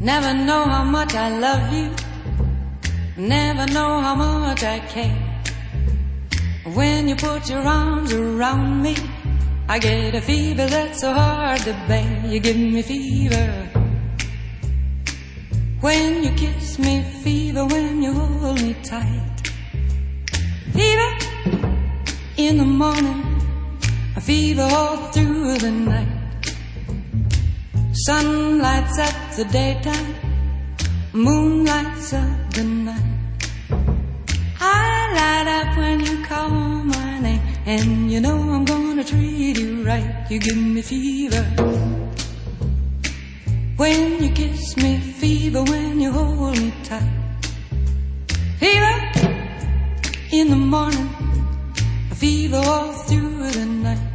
Never know how much I love you. Never know how much I care. When you put your arms around me, I get a fever that's so hard to bear. You give me fever when you kiss me, fever when you hold me tight. Fever in the morning, a fever all through the night. Sun lights up the daytime, moon lights up the night. I light up when you call my name, and you know I'm gonna treat you right. You give me fever when you kiss me, fever when you hold me tight. Fever in the morning, a fever all through the night.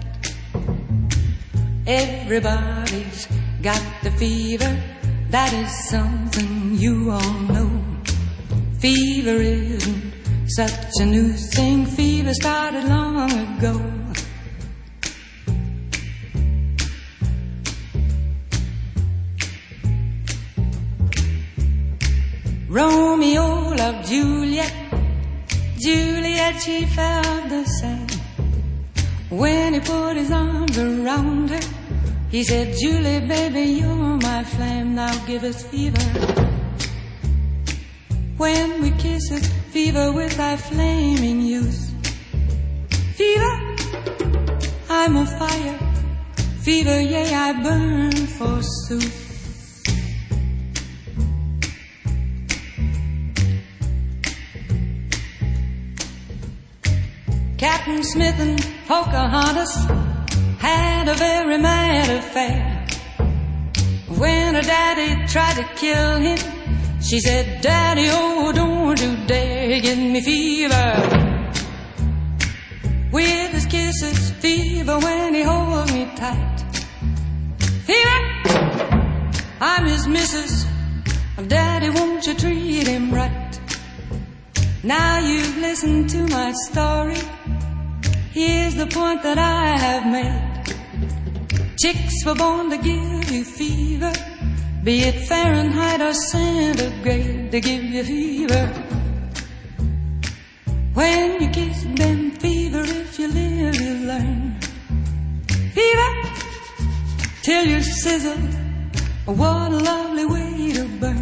Everybody's got the fever, that is something you all know. Fever isn't such a new thing, fever started long ago. Romeo loved Juliet, Juliet she felt the same. When he put his arms around her, he said, Julie, baby, you're my flame, now give us fever. When we kiss it, fever with our flaming youth. Fever, I'm a fire. Fever, yea, I burn forsooth. Captain Smith and Pocahontas had a very mad affair. When her daddy tried to kill him, she said, Daddy, oh, don't you dare give me fever. With his kisses, fever when he holds me tight. Fever, I'm his missus. Daddy, won't you treat him right? Now you've listened to my story. Here's the point that I have made. Chicks were born to give you fever, be it Fahrenheit or centigrade, they give you fever. When you kiss them, fever, if you live, you learn. Fever, till you sizzle, what a lovely way to burn.